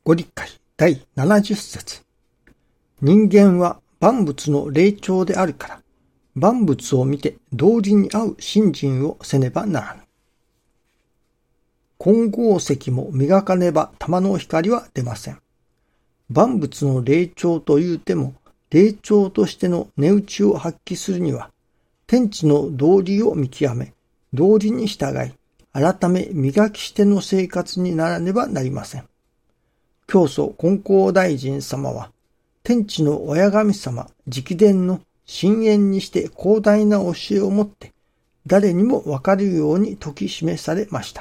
ご理解第70節。人間は万物の霊長であるから、万物を見て道理に合う信心をせねばならぬ。金剛石も磨かねば玉の光は出ません。万物の霊長というても、霊長としての値打ちを発揮するには、天地の道理を見極め、道理に従い、改め磨きしての生活にならねばなりません。教祖金光大臣様は、天地の親神様直伝の深淵にして広大な教えをもって、誰にもわかるように説き示されました。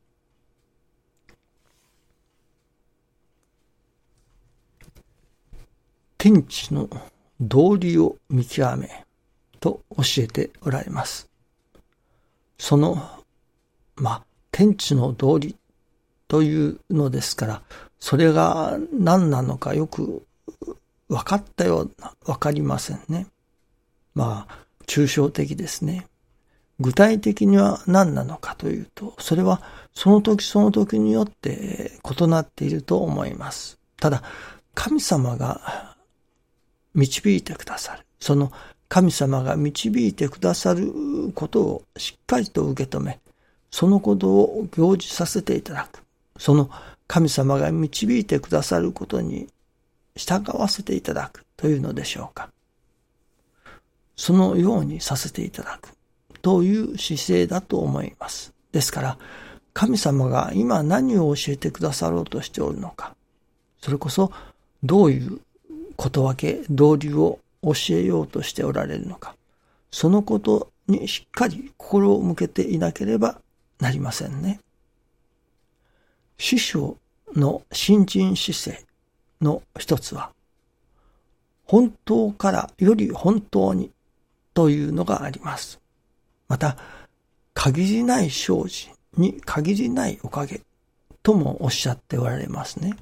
天地の道理を見極めと教えておられます。その、天地の道理というのですから、それが何なのかよく分かったような、分かりませんね。抽象的ですね。具体的には何なのかというと、それはその時その時によって異なっていると思います。ただ、神様が導いてくださる。その神様が導いてくださることをしっかりと受け止め、そのことを行事させていただく。その神様が導いてくださることに従わせていただくというのでしょうか。そのようにさせていただくという姿勢だと思います。ですから、神様が今何を教えてくださろうとしておるのか、それこそどういうことわけ、道理を教えようとしておられるのか、そのことにしっかり心を向けていなければなりませんね。師匠の信心姿勢の一つは、本当からより本当にというのがあります。また、限りない生じに限りないおかげともおっしゃっておられますね。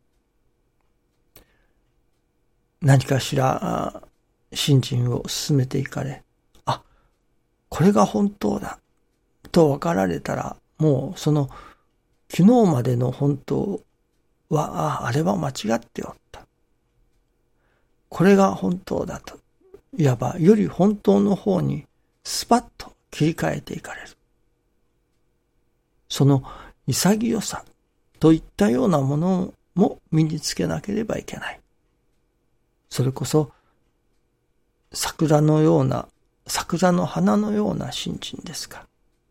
何かしら信心を進めていかれ、これが本当だと分かられたら、もうその昨日までの本当は、あれは間違っておった。これが本当だと、いわばより本当の方にスパッと切り替えていかれる。その潔さといったようなものも身につけなければいけない。それこそ桜の花のような信心ですか。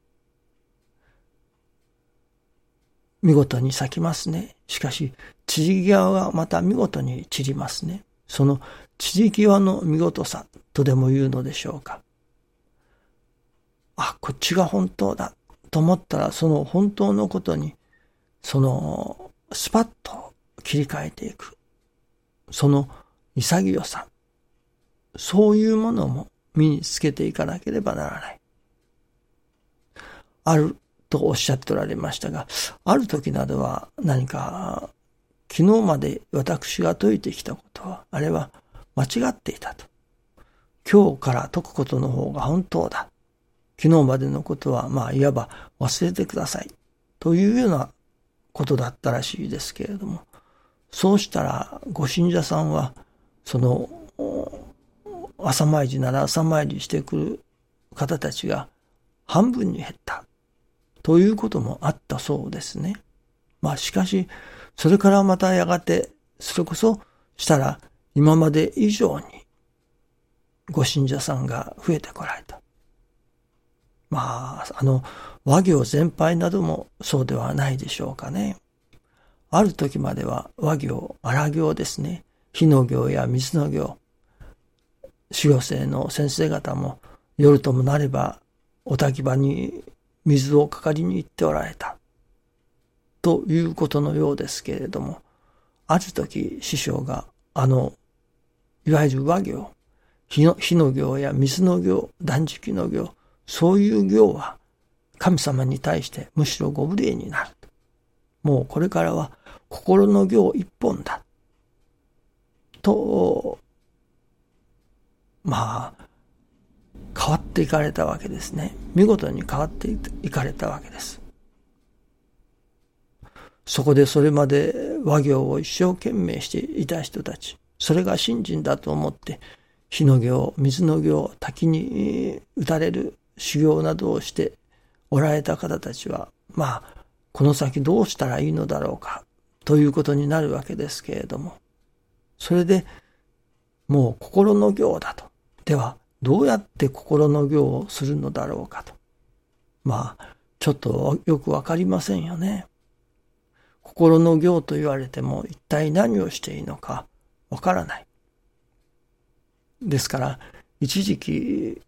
見事に咲きますね。しかし、散り際がまた見事に散りますね。その散り際の見事さとでも言うのでしょうか。こっちが本当だと思ったら、その本当のことに、スパッと切り替えていく。その潔さ。そういうものも身につけていかなければならない。あるとおっしゃっておられましたが、ある時などは何か昨日まで私が説いてきたことは、あれは間違っていたと。今日から説くことの方が本当だ。昨日までのことはいわば忘れてください。というようなことだったらしいですけれども、そうしたらご信者さんは、朝参りなら朝参りしてくる方たちが半分に減ったということもあったそうですね。しかしそれからまたやがてそれこそしたら今まで以上にご信者さんが増えてこられた。和行全般などもそうではないでしょうかね。ある時までは和行、荒行ですね。火の行や水の行。修行生の先生方も夜ともなればお焚き場に水をかかりに行っておられた。ということのようですけれども、ある時師匠がいわゆる和行、火の行や水の行、断食の行、そういう行は神様に対してむしろご無礼になる。もうこれからは心の行一本だ。と、変わっていかれたわけですね。見事に変わっていかれたわけです。そこでそれまで和行を一生懸命していた人たち、それが信心だと思って、火の行、水の行、滝に打たれる修行などをしておられた方たちは、この先どうしたらいいのだろうか、ということになるわけですけれども、それでもう心の行だと。では、どうやって心の行をするのだろうかと。ちょっとよくわかりませんよね。心の行と言われても一体何をしていいのかわからない。ですから、一時期、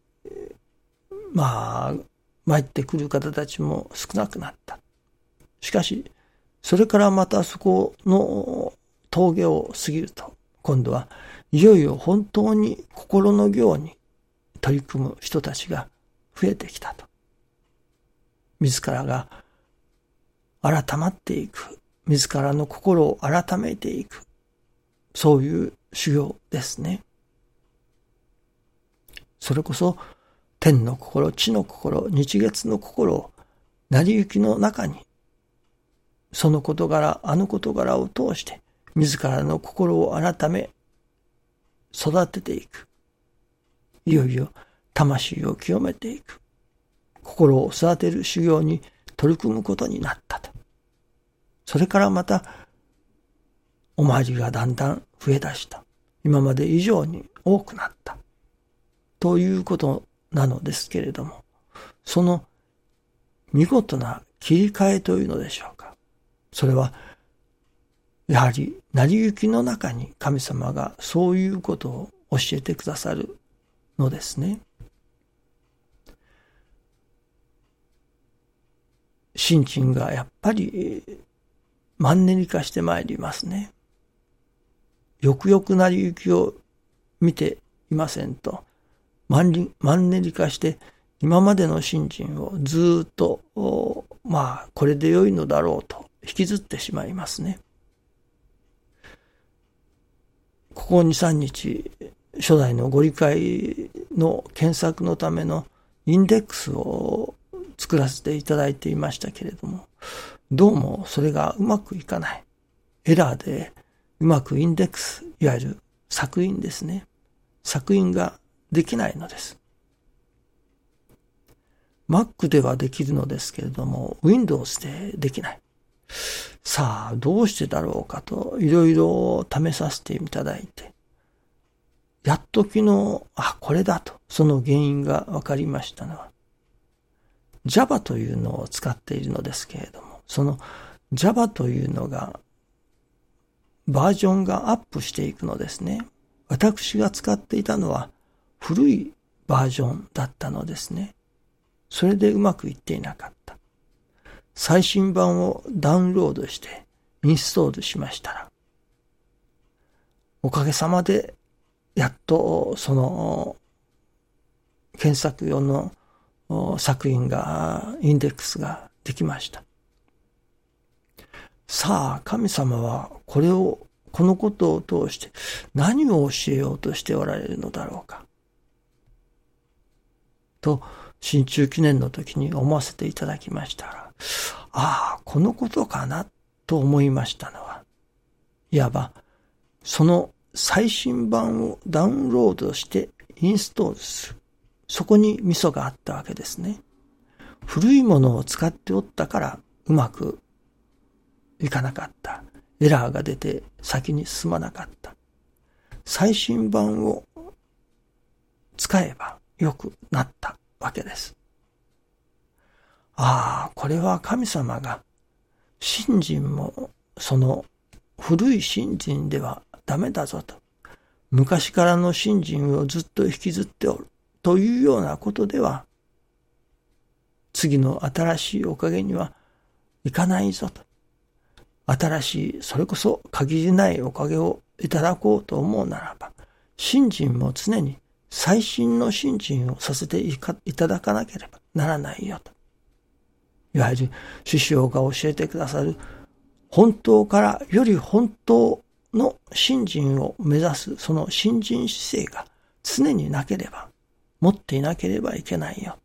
参ってくる方たちも少なくなった。しかし、それからまたそこの峠を過ぎると、今度はいよいよ本当に心の行に取り組む人たちが増えてきたと。自らが改まっていく。自らの心を改めていく。そういう修行ですね。それこそ天の心、地の心、日月の心を成り行きの中に、その事柄、あの事柄を通して自らの心を改め、育てていく。いよいよ魂を清めていく。心を育てる修行に取り組むことになったと。それからまた、お参りがだんだん増え出した。今まで以上に多くなった。ということなのですけれども、その見事な切り替えというのでしょうか。それは、やはり成り行きの中に神様がそういうことを教えてくださるのですね。心身がやっぱりマンネリ化してまいりますね。よくよく成り行きを見ていませんと、マンネリ化して今までの心身をずっと、これで良いのだろうと引きずってしまいますね。ここ 2,3 日、初代のご理解の検索のためのインデックスを作らせていただいていましたけれども、どうもそれがうまくいかない。エラーでうまくインデックス、いわゆる索引ですね。索引ができないのです。Mac ではできるのですけれども、Windows でできない。さあ、どうしてだろうかと、いろいろ試させていただいて、やっと昨日、これだと、その原因が分かりましたのは、Java というのを使っているのですけれども、その Java というのが、バージョンがアップしていくのですね。私が使っていたのは、古いバージョンだったのですね。それでうまくいっていなかった。最新版をダウンロードしてインストールしましたら、おかげさまでやっとその検索用の作品が、インデックスができました。さあ、神様はこのことを通して何を教えようとしておられるのだろうか。と、新中記念の時に思わせていただきましたら、このことかなと思いましたのは、いわば、その最新版をダウンロードしてインストールする。そこにミソがあったわけですね。古いものを使っておったからうまくいかなかった。エラーが出て先に進まなかった。最新版を使えば良くなったわけです。これは神様が信心もその古い信心ではダメだぞと。昔からの信心をずっと引きずっておるというようなことでは次の新しいおかげにはいかないぞと。新しい、それこそ限りないおかげをいただこうと思うならば、信心も常に最新の信心をさせていただかなければならないよと。いわゆる師匠が教えてくださる本当からより本当の信心を目指すその信心姿勢が常になければ、持っていなければいけないよ。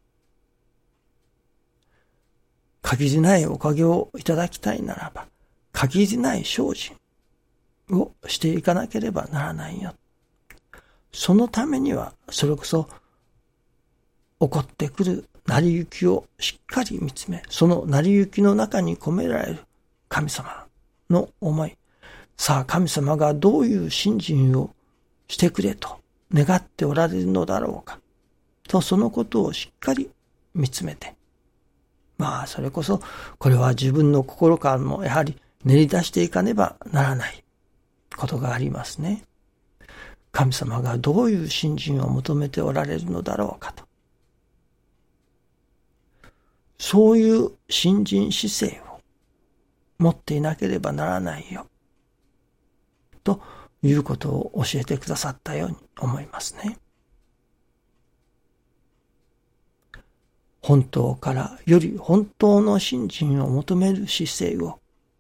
限りないおかげをいただきたいならば、 限りない精進をしていかなければならないよ。そのためには、それこそ起こってくる成り行きをしっかり見つめ、その成り行きの中に込められる神様の思い。さあ、神様がどういう信心をしてくれと願っておられるのだろうか。と、そのことをしっかり見つめて。それこそ、これは自分の心からもやはり練り出していかねばならないことがありますね。神様がどういう信心を求めておられるのだろうかと。そういう信心姿勢を持っていなければならないよ。ということを教えてくださったように思いますね。本当からより本当の信心を求める姿勢を、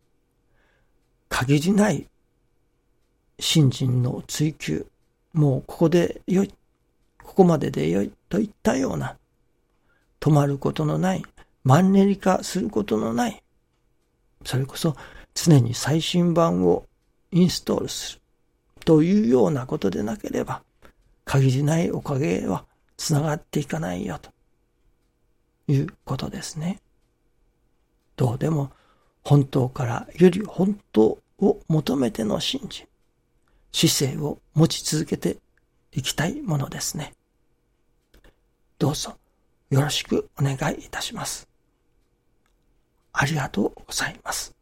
限りない信心の追求、もうここで良い、ここまでで良いといったような、止まることのない、マンネリ化することのない、それこそ常に最新版をインストールするというようなことでなければ、限りないおかげはつながっていかないよということですね。どうでも本当からより本当を求めての信心、姿勢を持ち続けていきたいものですね。どうぞよろしくお願いいたします。ありがとうございます。